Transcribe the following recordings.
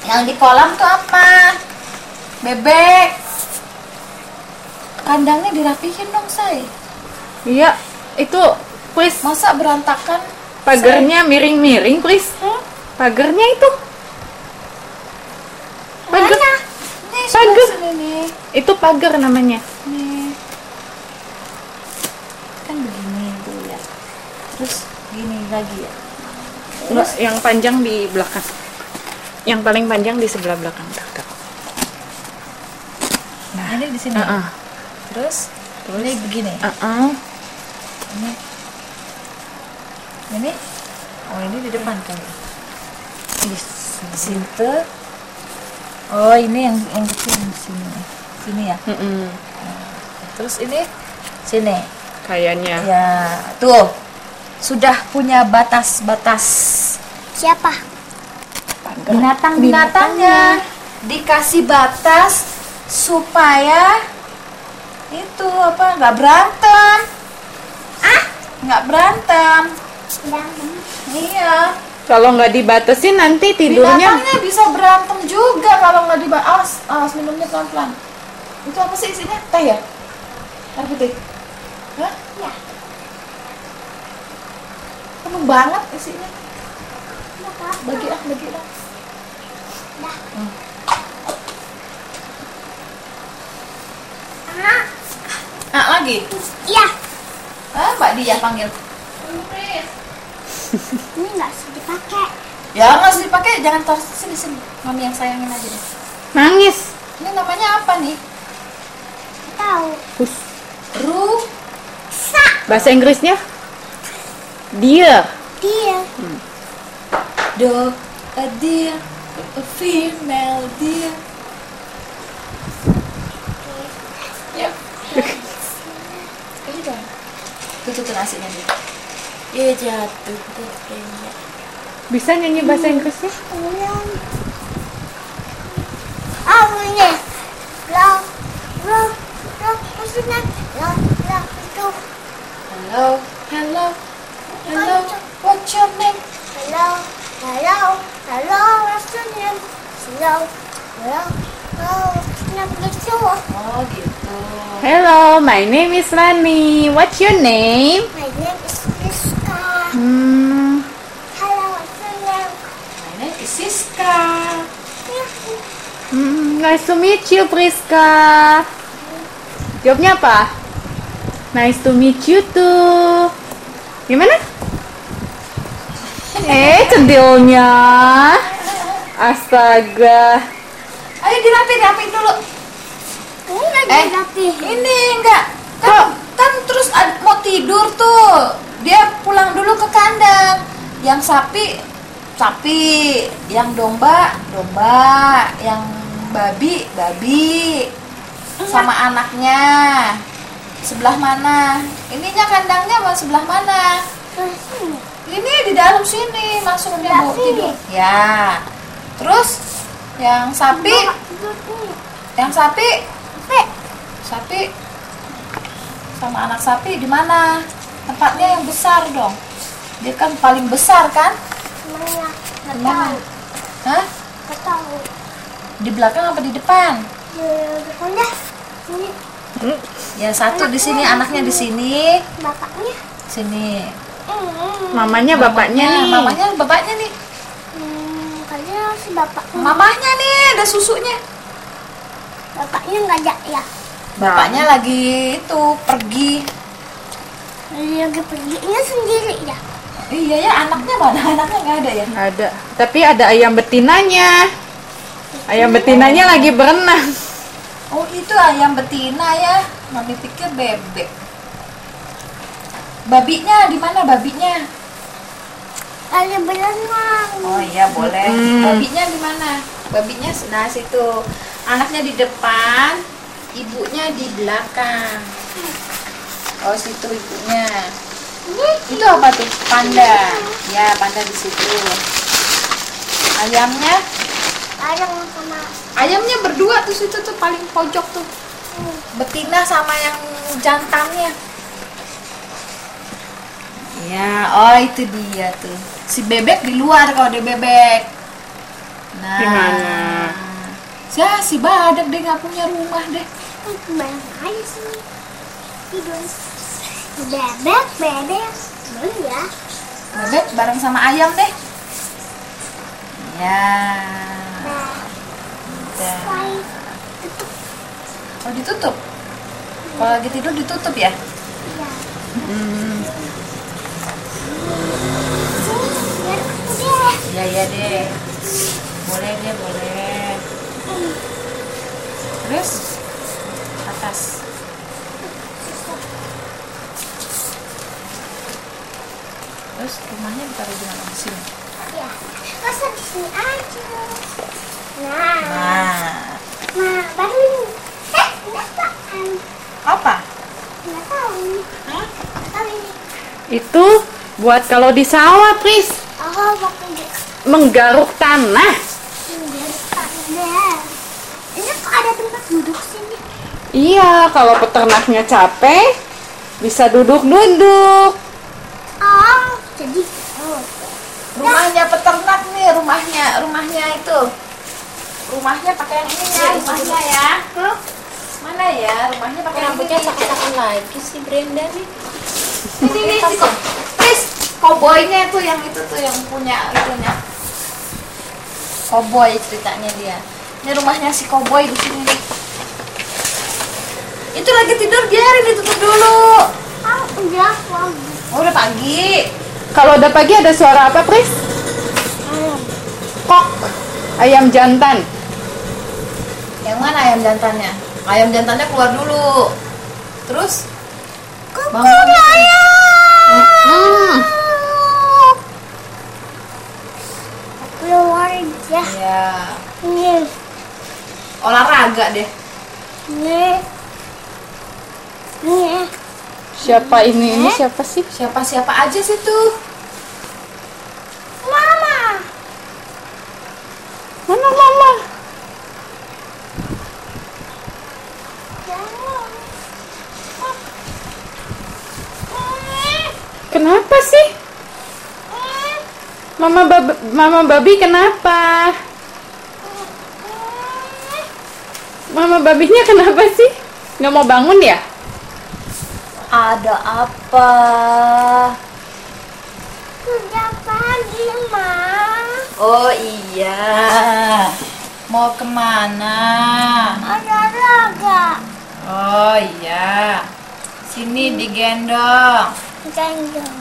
Yang di kolam tuh apa? Bebek. Kandangnya dirapihin dong, Say. Iya, itu please. Masa berantakan? Pagarnya miring-miring, please. Pagarnya itu. Pagar. Mana? Nih, Pagar. sini nih. Itu pagar namanya. Nih. Kan begini tuh ya. Terus gini lagi ya. Enggak, yang panjang di belakang. Yang paling panjang di sebelah belakang. Nah, ini di sini. Terus ini begini. Ini. Oh, ini di depan kali. Di situ. Oh, ini yang kecil di sini. Sini ya. Terus ini sini. Kayaknya. Ya, tuh. Sudah punya batas-batas. Siapa? Binatang-binatangnya dikasih batas supaya itu apa, nggak berantem. Nggak berantem. Iya. Kalau nggak dibatasin nanti tidurnya. Binatangnya bisa berantem juga kalau nggak dibahas. Awas minumnya pelan-pelan. Itu apa sih isinya? Teh ya? Air putih? Hah? Ya. Penuh banget isinya. Bagi lah. Lagi? Iya. Mbak Dia panggil. Ini nggak usah dipakai. Ya nggak usah dipakai, jangan taruh sini. Mami yang sayangin aja deh. Nangis. Ini namanya apa nih? Tahu. Bahasa Inggrisnya? Deer. Dia. A deer, a female deer. Yuk. Ini dong. Tuh nasinya deh. Ya jatuh deh kayaknya. Bisa nyanyi bahasa Inggrisnya? Ini. Maksudnya itu. Hello. What's your name? Hello, maksudnya. Maksudnya begitu. Oh gitu. Hello, my name is Rani. What's your name? My name is Rizka. Hello, maksudnya. My name is Siska. Nice to meet you, Priska. Jawabnya apa? Nice to meet you too. Gimana? Centilnya. Astaga. Ayo dirapiin dulu. Ini lagi rapi. Ini enggak. Kan terus mau tidur tuh. Dia pulang dulu ke kandang. Yang sapi, yang domba, yang babi. Sama anaknya. Sebelah mana? Ininya kandangnya mau sebelah mana? Ini di dalam sini, masuk dia mau tidur. Ya. Terus yang sapi sama anak sapi di mana? Tempatnya yang besar dong. Dia kan paling besar kan? Mana? Hah? Nggak tahu. Di belakang apa di depan? Di depannya. Ini Ya satu di sini, anaknya di sini. bapaknya. Sini. Mamanya, bapaknya nih. Mamanya, bapaknya nih. Kayaknya si bapaknya. Mamahnya nih, ada susunya. Bapaknya nggak ada ya. Bapaknya lagi itu pergi. Lagi perginya sendiri ya. Iya ya, anaknya mana? Anaknya nggak ada ya? Nggak ada. Tapi ada ayam betinanya. Ayam betinanya lagi berenang. Oh itu ayam betina ya. Mami pikir bebek. Babinya di mana babinya? Lagi berenang. Oh iya boleh. Babinya di mana? Babinya sebelah situ. Anaknya di depan, ibunya di belakang. Oh situ ibunya. Itu apa tuh? Panda. Ya panda di situ. Ayamnya? Ayamnya berdua tuh situ tuh paling pojok tuh. Betina sama yang jantannya. Ya, oh itu dia tuh. Si bebek di luar kalau dia bebek. Nah. Gimana? Ya, si Badak deh nggak punya rumah deh. Bareng aja sih. Tidur. Bebek, bebek. Boleh ya? Bebek bareng sama ayam deh. Ya. Udah. Bye. Oh, ditutup. Kalau lagi tidur ditutup ya? Ya. Hmm. Biar aku deh. Iya, iya deh. Boleh deh, boleh. Terus atas. Terus rumahnya ditaruh di mana? Di sini. Ya. Masa di sini aja. Nah. Nah, Nah, baru ini. Ini apaan? apa? Nggak tahu. Hah? Nggak tahu ini. Itu buat kalau di sawah, Pris. Oh, pakai dia. Menggaruk tanah. Biar tanda. Ini kok ada tempat duduk sini? Iya, kalau peternaknya capek, bisa duduk-duduk. Oh, jadi Rumahnya peternak nih, rumahnya itu. Rumahnya pakai yang ini ya, rumahnya ya. Mana ya? Rumahnya pakai yang ini. sakit-sakit lagi si Brenda nih. Ini Pris, koboi-nya itu yang itu tuh yang punya itunya. Koboi ceritanya dia. Ini rumahnya si koboi di sini nih. Itu lagi tidur, biarin ditutup dulu. Oh, udah lagi. Oh, udah pagi. Kalau udah pagi ada suara apa, Pris? Kok. Ayam jantan. Yang mana ayam jantannya? Ayam jantannya keluar dulu. Terus bangun. Keluar aja. Ya, Nih, olahraga deh. nih. Nih. Siapa ini? Ini siapa sih? Siapa aja sih tuh? Mama. Mana mama? Kenapa sih? Mama babi kenapa? Mama babinya kenapa sih? Nggak mau bangun ya? Ada apa? Sudah pagi, Ma. Oh iya. Mau kemana? Olahraga. Oh iya. Sini digendong. Gendong.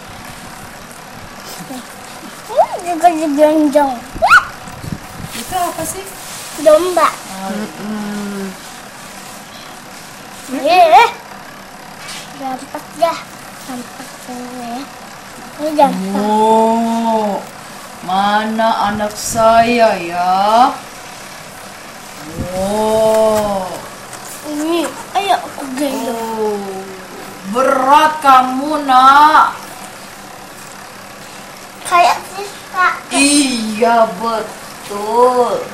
Juga digendong. Itu apa sih? Domba. Oh, Gampang dah. Gampang ya. Ini gampang. oh, mana anak saya ya? Oh, Ini, ayo aku gendong. oh, berat kamu nak. Kayak Siska. Iya betul.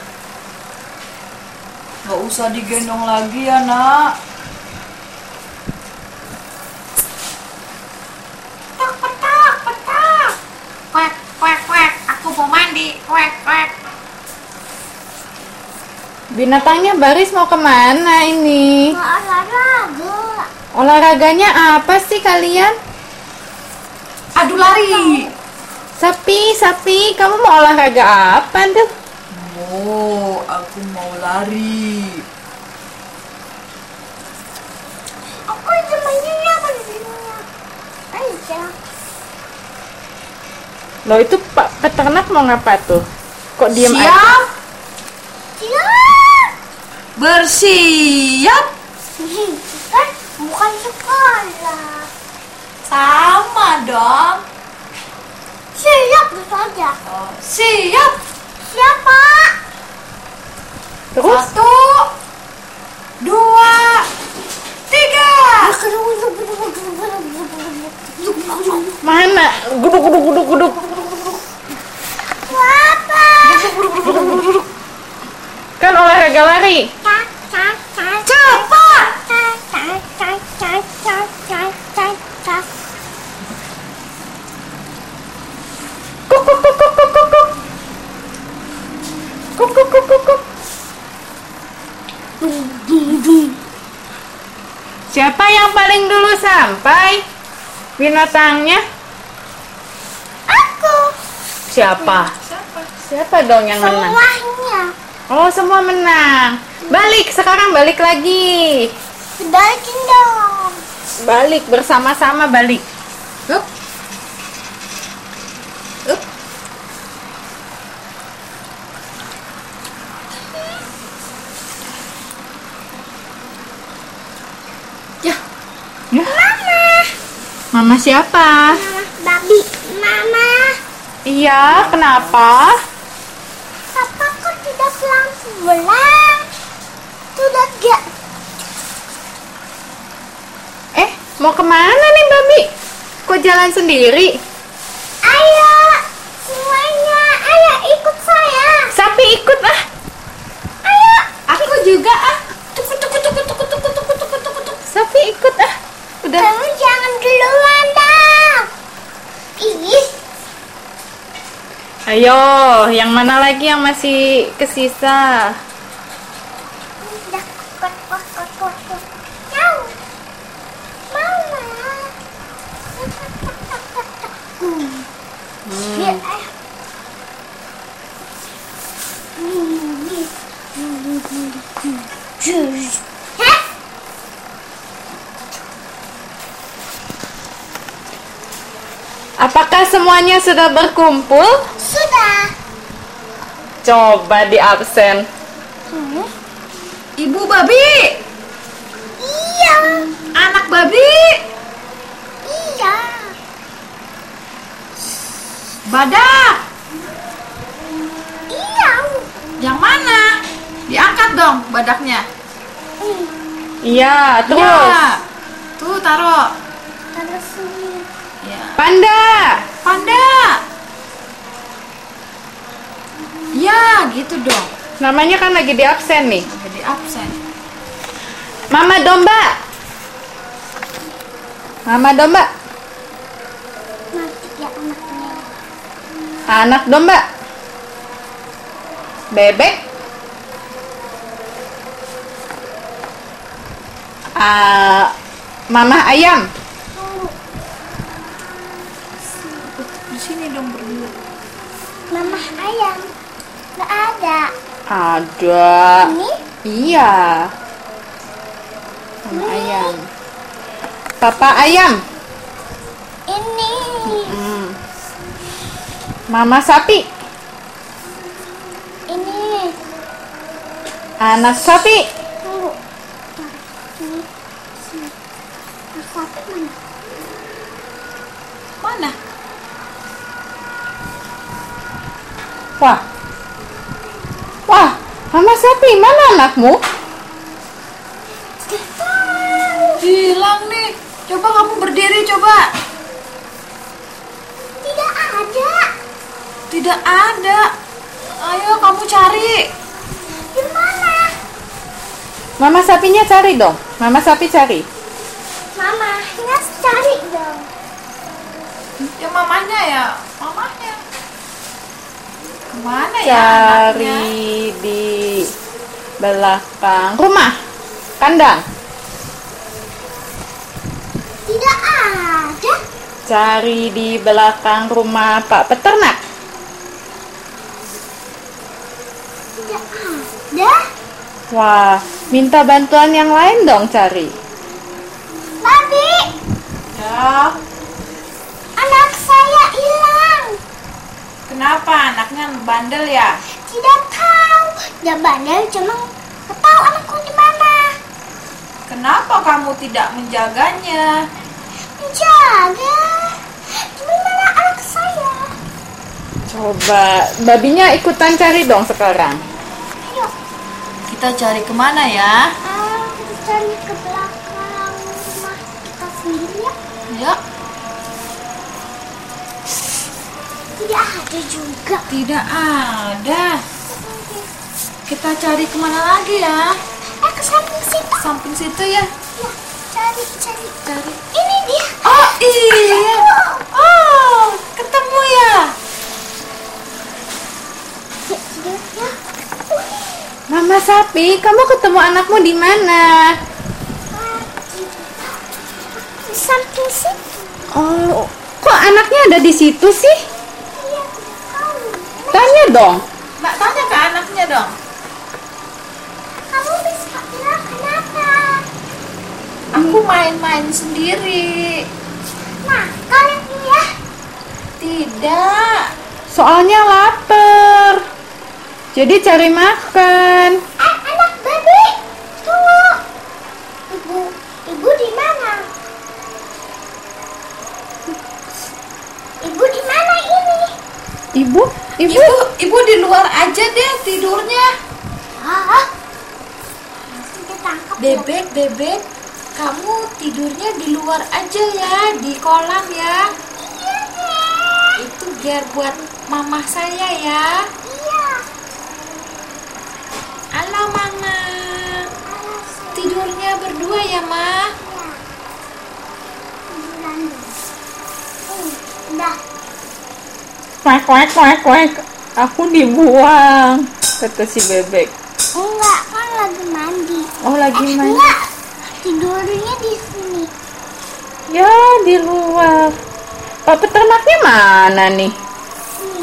Gak usah digendong lagi ya nak. Petak. Kwek. Aku mau mandi. Kwek. Binatangnya Baris mau kemana ini? Mau olahraga. Olahraganya apa sih kalian? Adu lari. Sapi, kamu mau olahraga apa tuh? Oh, aku mau lari. Aku itu mainnya apa di sini? Aja. Loh itu Pak peternak mau ngapa tuh? Kok diam aja? Siap. Siap. Bersiap. Kan bukan sekolah. Sama dong. Siap gitu aja. Oh, siap. Siapa? Terus? 1, 2, 3. Mana? Guduk. Siapa? Kan olahraga lari. Cepat. Kuk. Kuk, kuk, kuk, kuk, kuk. Siapa yang paling dulu sampai binatangnya? Aku. Siapa? Siapa? Siapa dong yang menang? Semuanya. Oh, semua menang. Balik, sekarang balik lagi. Balikin dong. Balik, bersama-sama balik. Up. Up. Ya. Ya. Mama. Mama siapa? Mama. Babi. Mama. Iya, kenapa? Papa kok tidak pulang-pulang? Sudah gak. Mau kemana nih, Babi? Kok jalan sendiri? Ayo. Semuanya. Ayo ikut saya. Sapi ikut ah. Ayo. Aku juga ah. Tuku tuku tuku tuku tuku tuku tuku tuku tuku. Sapi ikut ah. Udah. Kamu jangan duluan dong. Ih. Ayo, yang mana lagi yang masih kesisa? Udah kuat. Nyau. Mama. Ya, ayo. Hah? Apakah semuanya sudah berkumpul? Sudah. Coba di absen. Ibu babi, Iya. anak babi, Iya. badak. Iya. Yang mana? Diangkat dong badaknya. Iya, terus. Ya. Tuh taruh. Taruh sini. Ya. Panda. Panda. Ya, gitu dong. Namanya kan lagi di absen nih. Jadi absen. Mama domba. Mama domba. Mati ya anaknya. Anak domba. Bebek. Mama ayam. Tunggu. Di sini dong berdua. Mama ayam. Nggak ada. Ada. Ini? Iya. Mama ayam. Papa ayam. Ini. Mama sapi. Ini. Anak sapi. Tunggu. Ini. Sini. Satu mana? Mana? Wah. Wah, Mama sapi, mana anakmu? Hilang nih. Coba kamu berdiri coba. Tidak ada. Tidak ada. Ayo kamu cari. Di mana? Mama sapinya cari dong. Mama sapi cari. Mama, Nas cari dong. Ya mamanya ya. Mamanya. Kemana ya anaknya? Cari di belakang rumah. Kandang. Tidak ada. Cari di belakang rumah Pak Peternak. Tidak ada. Wah, minta bantuan yang lain dong cari. Babi, Ya. anak saya hilang. Kenapa anaknya bandel ya? Tidak tahu. Dia bandel cuma nggak tahu anakku di mana. Kenapa kamu tidak menjaganya? Jaga. Di mana anak saya? Coba, babinya ikutan cari dong sekarang. Ayo, Kita cari kemana ya? kita cari ke belakang rumah kita sendiri ya. Ya, Tidak ada juga. tidak ada. Kita cari kemana lagi ya? Ke samping situ. Samping situ ya. Ya, cari. Cari. Ini dia. Oh iya. Oh, ketemu ya. Ya, sudah ya. Mama sapi, kamu ketemu anakmu di mana? Di samping situ. Oh, kok anaknya ada di situ sih? Iya, tahu. Tanya dong. Mbak tanya ke anaknya dong. Kamu bisa bilang kenapa? Aku main-main sendiri. Nah, kalian ya. Tidak. Soalnya lapar. Jadi cari makan. Anak babi. Tunggu. Ibu di mana? Ibu di mana ini? Ibu? Ibu di luar aja deh tidurnya. Ah. Langsung ketangkap. Bebek, kamu tidurnya di luar aja ya, di kolam ya. Iya, Dek. Itu biar buat mama saya ya. Iya. Halo mama. Tidurnya berdua ya, Ma. Udah. Kuek, kuek, kuek, kuek. Aku dibuang, kata si bebek. Enggak, kan lagi mandi. Oh, lagi main. Enggak. Tidurnya di sini. Ya, di luar. Pak peternaknya mana nih? Sini.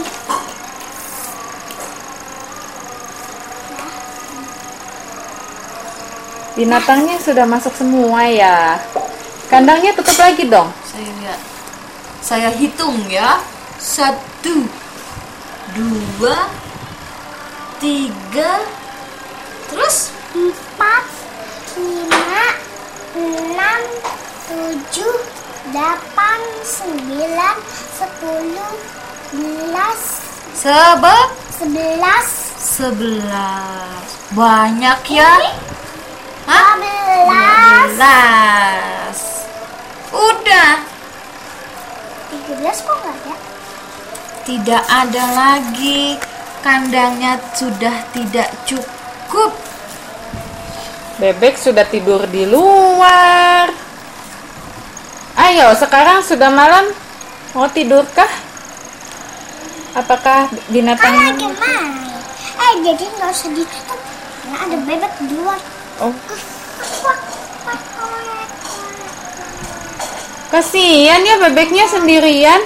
Binatangnya sudah masuk semua ya. Kandangnya tutup lagi dong. Saya lihat. Saya hitung ya. 1, 2, 3. Terus 4, 5, 6, 7, 8, 9, 10, 11, 11, 11. Banyak ya. Hah? 12, 12. Udah. 13 kok nggak ada? Tidak ada lagi. Kandangnya sudah tidak cukup. Bebek sudah tidur di luar. Ayo, sekarang sudah malam. Mau tidurkah? Apakah Kan binatangnya? lagi main. Jadi nggak usah ditutup. Karena ada bebek di luar. Oh, kasihan ya bebeknya sendirian.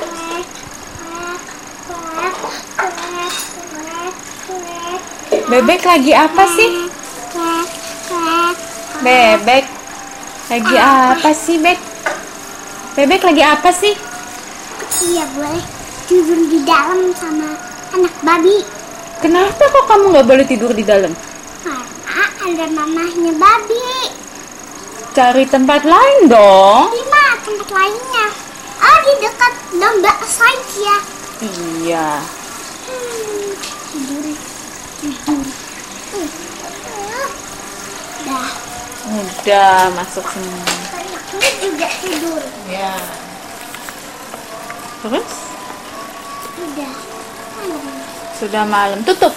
Bebek lagi apa sih? Bebek lagi apa sih, Bek? Bebek lagi apa sih? Iya, boleh tidur di dalam sama anak babi. Kenapa kok kamu nggak boleh tidur di dalam? Karena ada mamahnya babi. Cari tempat lain dong. Di mana tempat lainnya? Oh, di dekat domba saja. Iya. Tidur. Dah. Udah masuk semua. Anaknya juga tidur. Ya. Terus Udah. sudah malam. Tutup.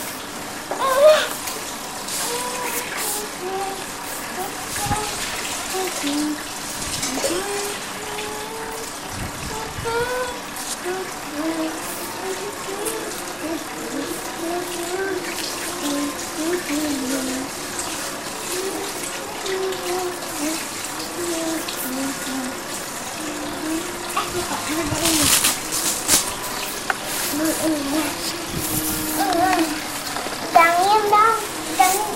Dangin dong. Dangin.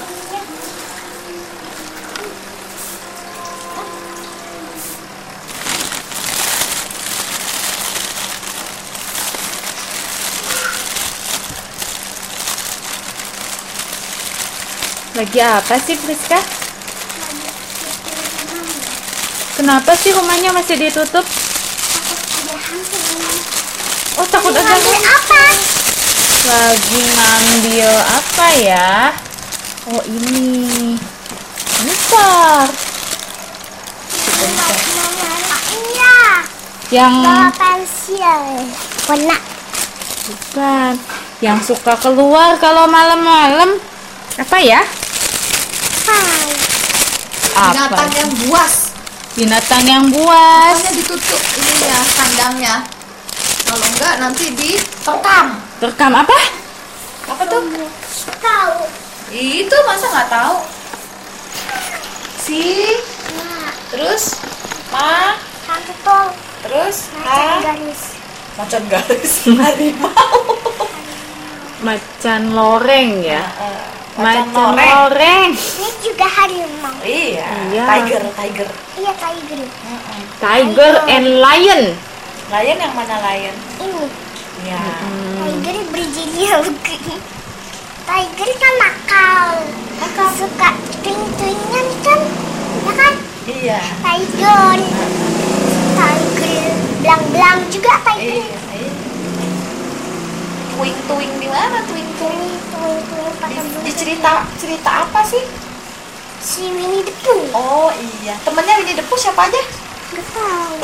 Lagi apa sih, Priska? Kenapa sih rumahnya masih ditutup? Ada hantu. Oh, takut ada Ngambil apa? lagi ngambil apa ya? Oh, ini. Bentar. Iya. Yang Bawa pensil. Warna. bukan. Yang suka keluar kalau malam-malam. Apa ya? Hai. Binatang yang buas. Binatang yang buas. Makanya ditutup ininya kandangnya. Kalau enggak nanti diterkam. Terekam apa? Apa tuh? Tahu. Itu masa nggak tahu? Si, Nah, terus ma, satu tol. terus Macan garis. macan garis, harimau. Macan loreng ya. Macan Macan loreng. loreng. Ini juga harimau. Iya, Iya. tiger. Iya, tiger. Tiger and lion. Lion yang mana lion? Ini. Iya. Tiger Brazilian. Tiger kan nakal. Suka twing-twingan kan? Ya kan? Iya. Tiger. Tiger. Belang-belang juga tiger. Iya. Twing di mana twing? Twing-twing pakai Di cerita apa sih? si Winnie the Pooh. Oh iya, temennya Winnie the Pooh siapa aja? Gak tahu.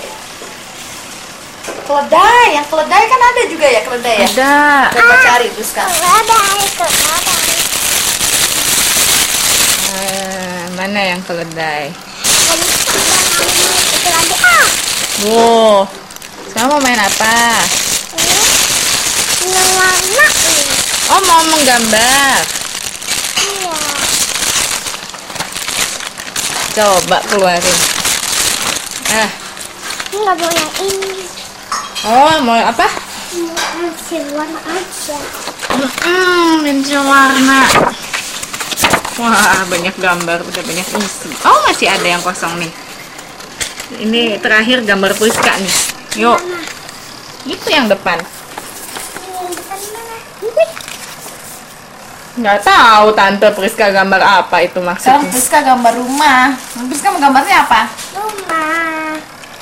Keledai, yang keledai kan ada juga ya keledai ya? Ada. Coba cari terus kan. Keledai. Mana yang keledai? Jadi itu lagi Wow. Sekarang mau main apa? yang warna ini. Oh, mau menggambar. Iya. Coba keluarin. Ini nggak mau yang ini. Oh, mau apa? Masih warna aja. Minta warna. Wah, banyak gambar, udah banyak isi. Oh, masih ada yang kosong nih. Ini terakhir gambar Priska nih. Yuk. Itu yang depan. Ini depan mana? Ini. Nggak tahu Tante Priska gambar apa itu Sekarang maksudnya. Priska gambar rumah. Priska mau gambarnya apa? Rumah.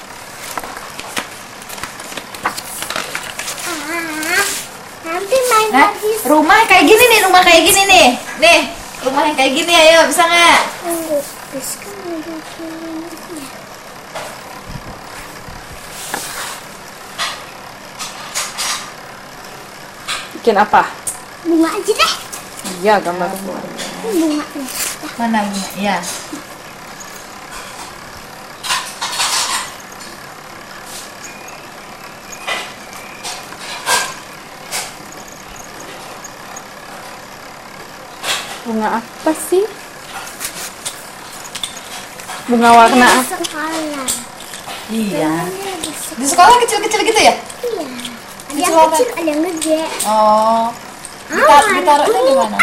Nanti main Nah, lagi. rumah kayak gini nih, rumah kayak gini nih. Nih, rumah yang kayak gini ayo, bisa nggak? Tunggu, terus kan ada ini. Bikin apa? Bunga aja deh. Iya, gambar rumah. Ini bunga nih. Mana bunga? Ya. Bunga apa sih? Bunga warna Ini apa? sekolah. Iya. Ini lagi sekolah. Di sekolah kecil-kecil gitu ya? Iya. Ada Di yang sekolah. kecil, ada yang gede. Oh. Ditaruhnya di mana?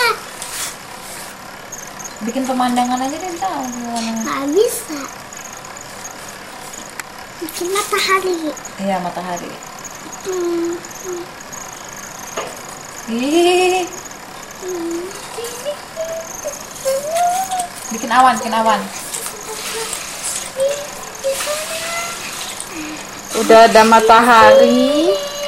Bikin pemandangan aja deh, tahu gimana. Nggak bisa. Bikin matahari. Iya, matahari. Hmm. Ih, bikin awan, bikin awan. Udah ada matahari.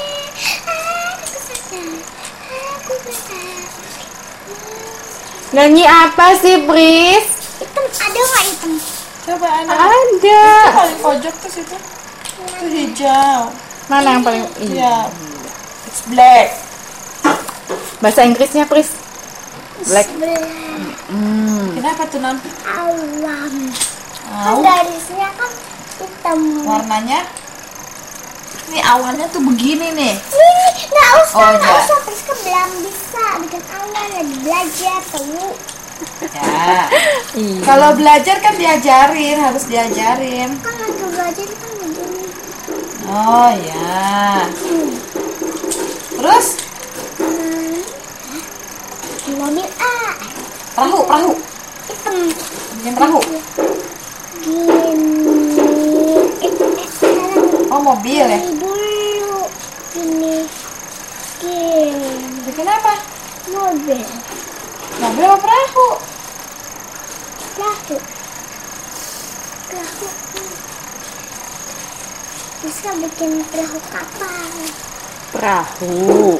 Nyanyi apa sih, Pris? Hitam ada nggak hitam? Coba ada. Ada. Paling pojok tuh situ. Itu hijau. Mana yang paling? Iya. It's black. Bahasa Inggrisnya, Pris? Black. Kenapa tuh non? Awan. Kan Awan. garisnya kan hitam. Warnanya? Ini awannya tuh begini nih. Nih, nggak usah, Oh, nggak iya. usah. Priska belum bisa bikin awan, lagi belajar tahu. Ya. Iya. Kalau belajar kan diajarin, harus diajarin. Kan lagi belajar kan begini. Oh ya. Terus Mobil A perahu. hitam. Bikin perahu. Gini. Sekarang Oh, mobil ya. ini dulu. Gini. Gini. Bikin apa? Mobil. Mobil apa perahu? Perahu. Perahu. Bisa bikin perahu kapal. Perahu.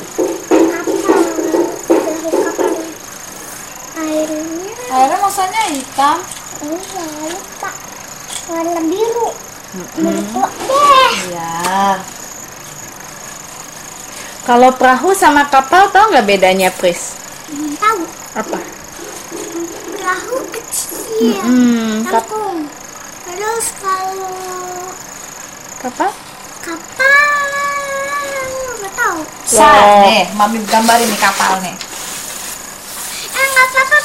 Perahu kapal. Airnya Airnya masanya hitam. lupa. Warna biru. Biru tua deh. Iya. Kalau perahu sama kapal tahu nggak bedanya, Pris? Belum tahu. Apa? Perahu kecil. Kampung. Terus kalau Kapal? kapal nggak tahu. Sa, nih, mami gambarin nih kapal nih. Yang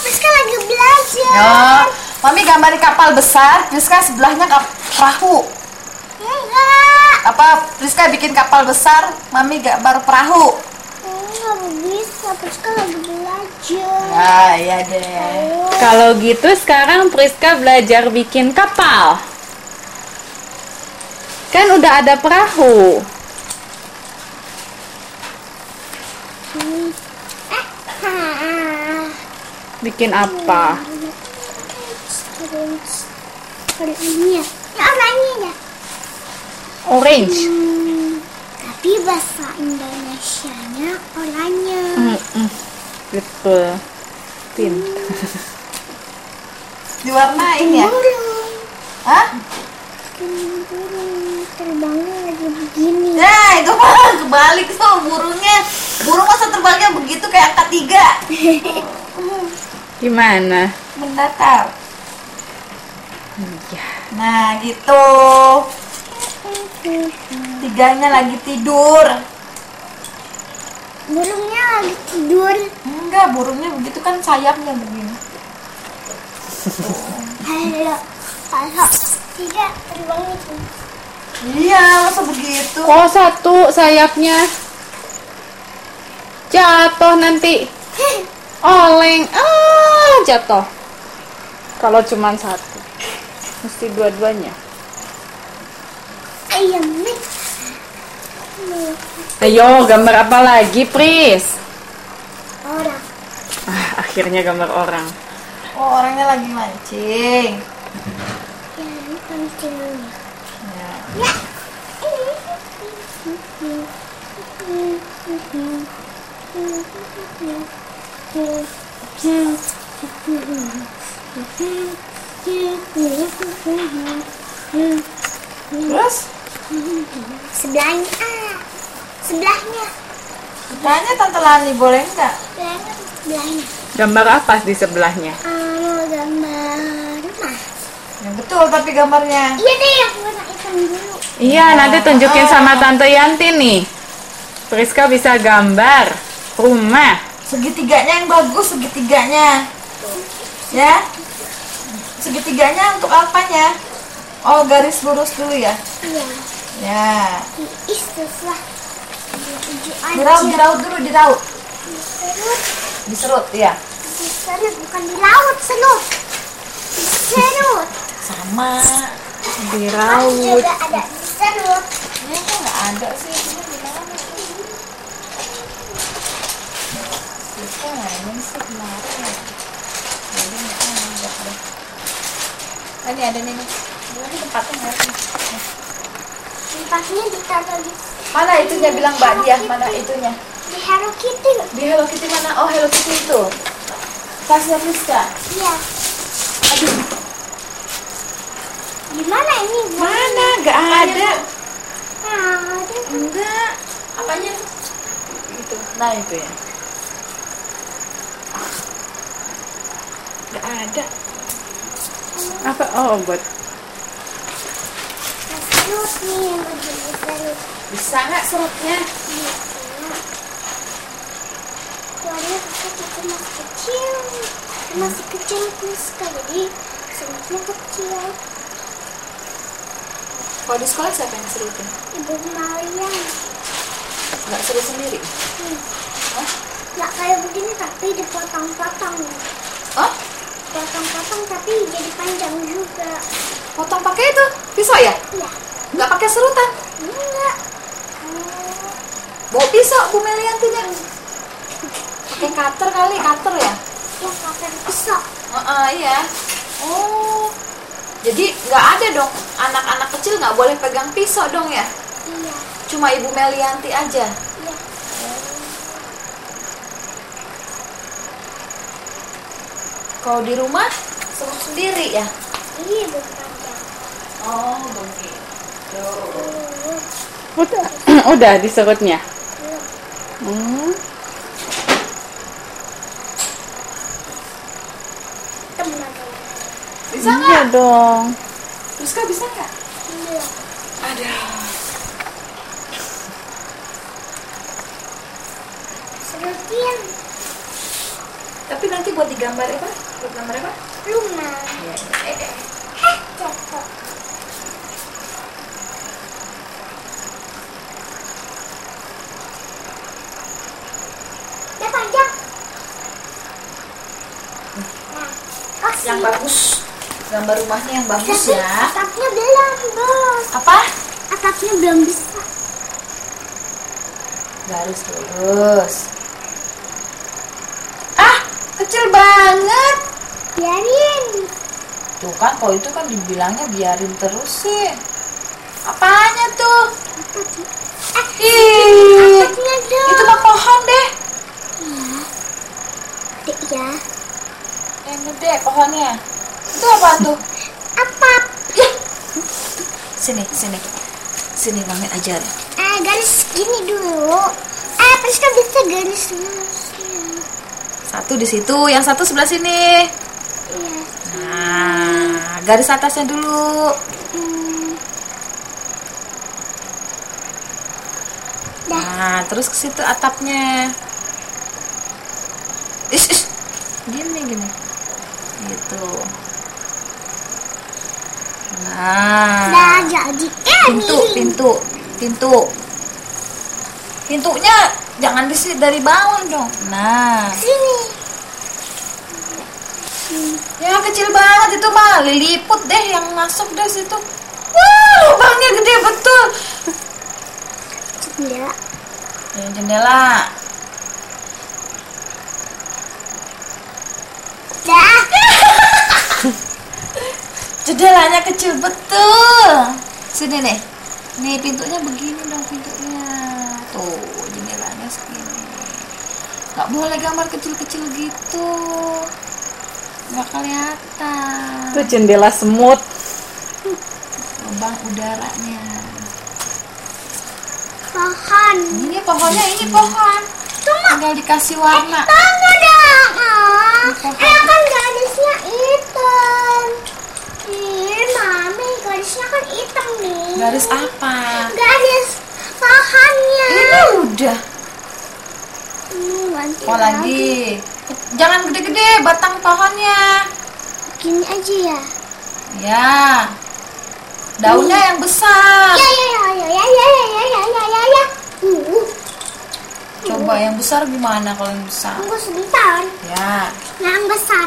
Priska lagi belajar. Oh, Mami gambar kapal besar, Priska sebelahnya perahu. Enggak. Apa Priska bikin kapal besar, Mami gambar perahu. Enggak bisa, Priska lagi belajar. Nah, iya deh. Kalau gitu sekarang Priska belajar bikin kapal. Kan udah ada perahu. Bikin apa? Kalau ini ya, orangnya ya. Orange. Tapi bahasa Indonesianya orangnya. Betul. Pintar. Diwarnain ya? Burung. Hah? Burung terbangnya lagi begini. Nah, itu mah kebalik tuh burungnya. Burung masa terbangnya begitu kayak angka 3. Gimana? Mendatar. Iya. Nah, gitu. 3-nya lagi tidur. Burungnya lagi tidur. Enggak, burungnya begitu kan sayapnya begini. Halo, halo. Tidak terbangnya tuh. Iya, masa begitu? Kok satu sayapnya jatuh nanti. Oleng. Jatuh. Kalau cuma satu. Mesti dua-duanya. Ayamnya. Ayo, gambar apa lagi, Pris? Orang. Akhirnya gambar orang. Oh, orangnya lagi mancing. Ya, ini pancingnya. Ya. Ya. Terus? Sebelahnya. Sebelahnya. Tanya Tante Lani, boleh nggak? Sebelahnya. Gambar apa di sebelahnya? Mau gambar rumah. Ya, betul, tapi gambarnya. Iya deh, yang warna hitam dulu. Iya, nanti tunjukin sama Tante Yanti nih. Priska bisa gambar rumah. Segitiganya yang bagus, segitiganya. Ya? Segitigannya untuk apanya? Oh, garis lurus dulu ya? Iya. Ya. Istilah. Diraut dulu, diraut. Diserut. Diserut, ya. Diserut, bukan dilaut, serut. Diserut. Sama. Diraut. Juga ada diserut. Ini kok nggak ada sih? Ini di mana sih? Bisa nggak ini sih kemarin? Jadi nggak ada deh. Ah, ini ada nih. Ini tempatnya nggak sih? Tempatnya ditaruh di Mana itunya bilang Mbak Dia? Mana itunya? di Hello Kitty. Di Hello Kitty mana? Oh, Hello Kitty itu. Tasnya Priska. Iya. Aduh, Gimana ini? mana? Nggak ada. Ada. Enggak. Apanya? Itu. Nah, itu ya. Nggak ada. Apa? Oh, buat Serut nih yang bagian diserut. Bisa nggak serutnya? Soalnya kakak itu masih kecil. Masih kecil terus jadi serutnya kecil. Kalau di sekolah siapa yang serutin? Ibu Maria. Nggak seru sendiri? Hah? Nggak kayak begini tapi dipotong-potong. Oh? Potong-potong tapi jadi panjang juga. Potong pakai itu? Pisau ya? Iya. Nggak pakai serutan? Enggak. Bawa pisau Bu Meliantinya. Pakai cutter kali, cutter ya? Ya pakai pisau. Iya. Oh. Jadi nggak ada dong, anak-anak kecil nggak boleh pegang pisau dong ya? Iya. Cuma Ibu Melianti aja. Iya. Kalau di rumah serut sendiri ya? Iya berpanjang. Oh, begitu. udah, udah diserutnya. Hmm. Teman. Bisa Iya nggak? dong. Rizka bisa nggak? Iya. Ada. Serutin. Tapi nanti buat digambar apa? Buat gambar apa? Rumah. Iya. Jatuh. Udah panjang. Nah, kasih. Yang bagus. Gambar rumahnya yang bagus Tapi ya. atapnya belum, Bos. Apa? Atapnya belum bisa. Garis lurus. Ah, kecil banget. Biarin. Tuh kan, kalau itu kan dibilangnya biarin terus sih. Apanya tuh? Ih, Atapnya dong. itu mah pohon deh. Dek ya. Yang gede pohonnya. Itu apa tuh? Atap. Sini, sini. Sini Mami ajar. Garis gini dulu. Priska bisa garis lurusnya. Satu di situ, yang satu sebelah sini. Iya. Nah, garis atasnya dulu. Nah, terus ke situ atapnya. Ish. Gini. Gitu. Nah. Udah jadi. Pintu. Pintunya jangan dari bawah dong. Nah, Sini. ya kecil banget itu mah, liliput deh yang masuk deh situ. Wah, lubangnya gede betul. Jendela. Jendela. Dah. Jendelanya kecil betul. Sini nih. Nih pintunya begini dong pintunya. Tuh, jendelanya segini. Gak boleh gambar kecil-kecil gitu. Gak kelihatan. Itu jendela semut. Lubang udaranya. Pohon. Ini pohonnya, ini pohon. Tinggal dikasih warna. Tunggu dong. Pohon. Kan garisnya hitam. Mami, garisnya kan hitam nih. Garis apa? Garis pohonnya. Ini udah. Ganti Oh lagi. Jangan gede-gede batang pohonnya. Gini aja ya. Ya. Daunnya yang besar. Ya. Coba yang besar gimana kalau yang besar? Tunggu sebentar. Ya. Yang besar.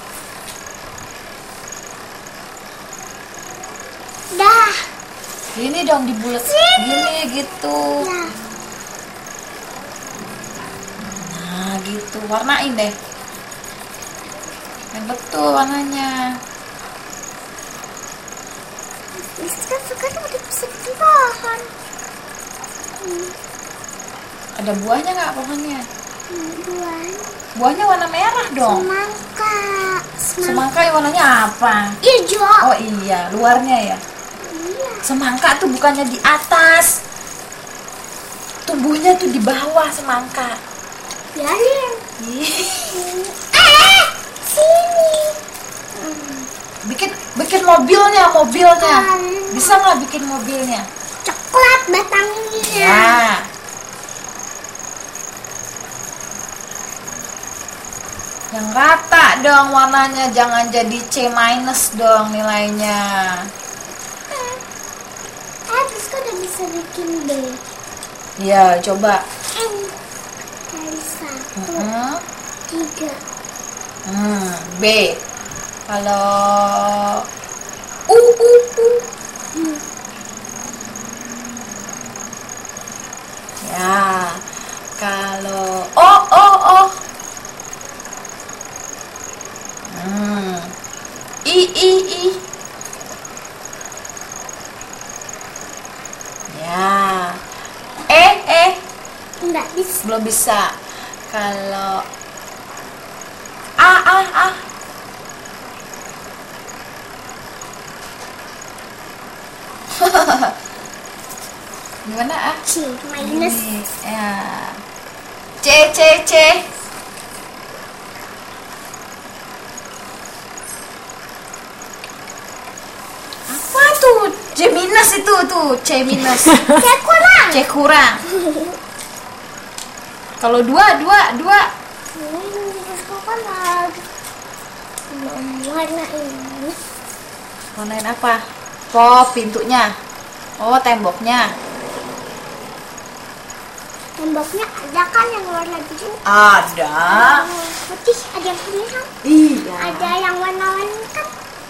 Dah. Gini dong dibulet. Gini gitu. Ya. Nah, gitu. Warnain deh. Yang betul warnanya. Sekarang udah bisa bikin pohon. Ada buahnya nggak pohonnya? Buah. Buahnya warna merah dong. Semangka. Semangka yang warnanya apa? Hijau. Oh iya, luarnya ya. Iya. Semangka tuh bukannya di atas. Tumbuhnya tuh di bawah semangka. Biarin. Ih, Sini. bikin mobilnya. Bisa nggak bikin mobilnya? Coklat batangnya. Ya. Yang rata dong warnanya, jangan jadi C- dong nilainya. Terus kan udah bisa bikin B. Iya, coba. Kali 1, Hmm, 3. B. Kalau ya. Kalau O. I. Ya. Enggak bisa. Belum bisa. Kalau A. Gimana A? C minus. Ini, ya. C. Apa tuh? C minus itu tuh, C minus. C kurang. C kurang. Kalau dua. Ini kan warna ini. Warnain apa? Oh, pintunya. Oh, temboknya. Temboknya ada kan yang warna biru? Ada. Putih, ada yang merah. Iya. Ada yang warna-warni kan?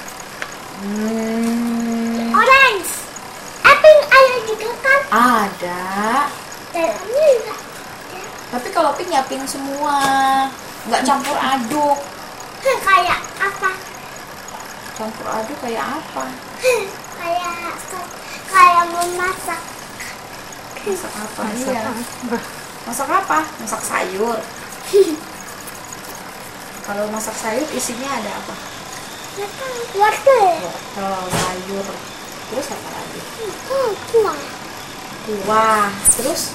Orange. Pink ada juga kan? Ada. Dalamnya enggak. Tapi kalau pink ya pink semua. Nggak campur aduk. Kayak apa? Campur aduk kayak apa? Kayak memasak. Masak apa? Masak Iya. apa? Masak apa? Masak sayur. Kalau masak sayur isinya ada apa? Wortel. Wortel, sayur. Terus apa lagi? Kuah. Kuah. Terus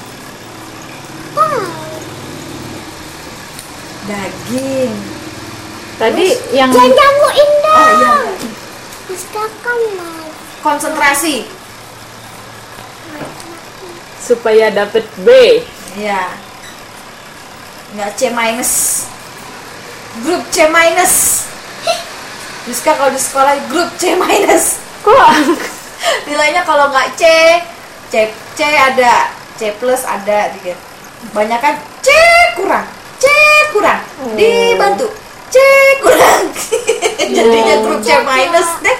daging. Tadi yang Jangan gangguin dong. Oh iya. Misalkan mau. Konsentrasi. supaya dapet B. Iya. Nggak C minus. Grup C minus. Rizka kalau di sekolah grup C minus. Kok? Nilainya kalau nggak C ada, C plus ada gitu. Banyak kan C kurang. Dibantu C kurang. Jadinya grup C minus deh.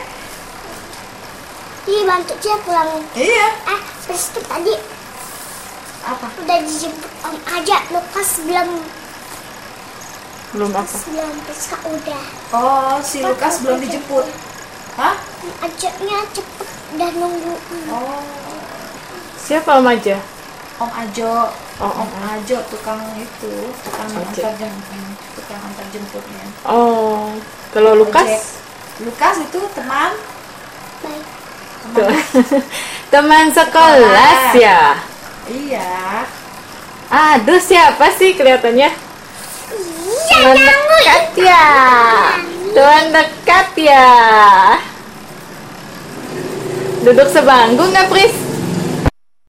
Dibantu dia pulang. Iya. Terus itu tadi Apa? udah dijemput Om aja. Lukas Belum apa? belum Priska udah. Oh, si Lukas belum dijemput. Hah? Ajaknya cepet udah nunggu. Oh, Siapa Om aja? Om Ajo. Oh, Om Ajo tukang Ojek. antar jemputnya. Oh, kalau Ojek. Lukas? Lukas itu teman Baik. Teman sekelas ya? Iya. Aduh, siapa sih kelihatannya? Iya, Teman dekat ya? Teman dekat ya? Duduk sebangku nggak, Pris?